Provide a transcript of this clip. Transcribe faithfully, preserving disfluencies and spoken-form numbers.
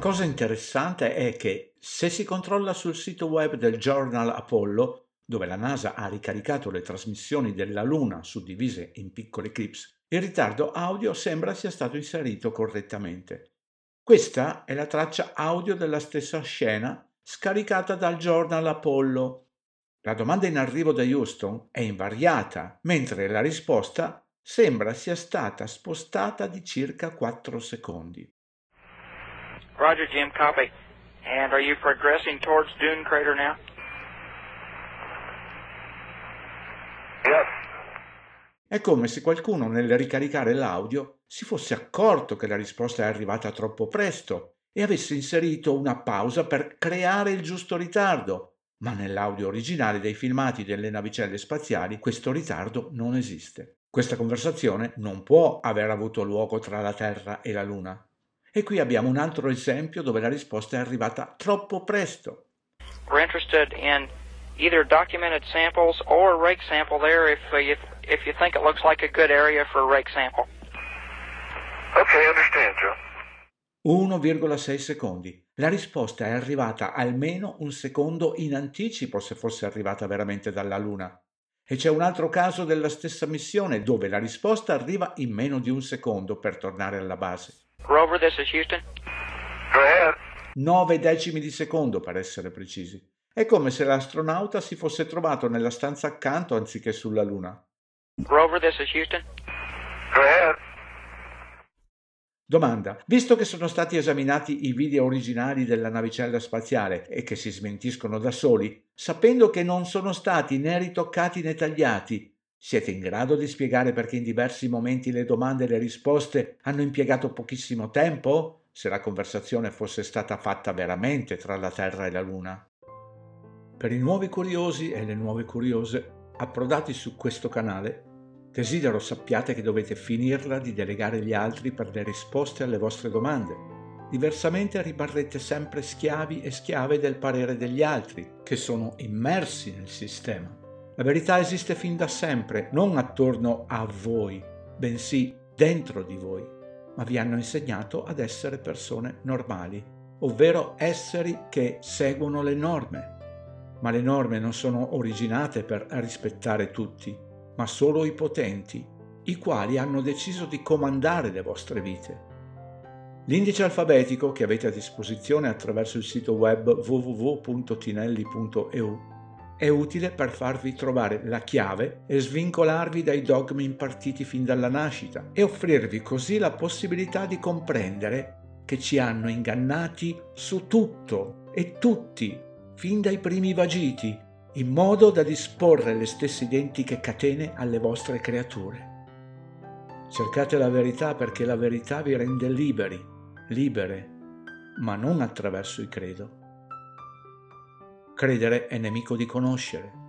cosa interessante è che se si controlla sul sito web del Journal Apollo, dove la NASA ha ricaricato le trasmissioni della Luna suddivise in piccoli clips, il ritardo audio sembra sia stato inserito correttamente. Questa è la traccia audio della stessa scena scaricata dal Journal Apollo. La domanda in arrivo da Houston è invariata, mentre la risposta sembra sia stata spostata di circa quattro secondi. Roger, Jim, copy. And are you progressing towards Dune Crater now? Yes. È come se qualcuno nel ricaricare l'audio si fosse accorto che la risposta è arrivata troppo presto e avesse inserito una pausa per creare il giusto ritardo, ma nell'audio originale dei filmati delle navicelle spaziali questo ritardo non esiste. Questa conversazione non può aver avuto luogo tra la Terra e la Luna. E qui abbiamo un altro esempio dove la risposta è arrivata troppo presto. We're interested in either documented samples or a rake sample there if uh, you, if you think it looks like a good area for a rake sample. Okay, understand, Joe. uno virgola sei secondi. La risposta è arrivata almeno un secondo in anticipo se fosse arrivata veramente dalla Luna. E c'è un altro caso della stessa missione dove la risposta arriva in meno di un secondo per tornare alla base. Rover, this is Houston. Go ahead. nove decimi di secondo per essere precisi. È come se l'astronauta si fosse trovato nella stanza accanto anziché sulla Luna. Rover, this is Houston. Go ahead. Domanda: visto che sono stati esaminati i video originali della navicella spaziale e che si smentiscono da soli, sapendo che non sono stati né ritoccati né tagliati, siete in grado di spiegare perché in diversi momenti le domande e le risposte hanno impiegato pochissimo tempo, se la conversazione fosse stata fatta veramente tra la Terra e la Luna? Per i nuovi curiosi e le nuove curiose approdati su questo canale, desidero sappiate che dovete finirla di delegare gli altri per le risposte alle vostre domande. Diversamente rimarrete sempre schiavi e schiave del parere degli altri, che sono immersi nel sistema. La verità esiste fin da sempre, non attorno a voi, bensì dentro di voi, ma vi hanno insegnato ad essere persone normali, ovvero esseri che seguono le norme. Ma le norme non sono originate per rispettare tutti, ma solo i potenti, i quali hanno deciso di comandare le vostre vite. L'indice alfabetico che avete a disposizione attraverso il sito web w w w punto tinelli punto e u è utile per farvi trovare la chiave e svincolarvi dai dogmi impartiti fin dalla nascita e offrirvi così la possibilità di comprendere che ci hanno ingannati su tutto e tutti, fin dai primi vagiti, in modo da disporre le stesse identiche catene alle vostre creature. Cercate la verità perché la verità vi rende liberi, libere, ma non attraverso il credo. Credere è nemico di conoscere.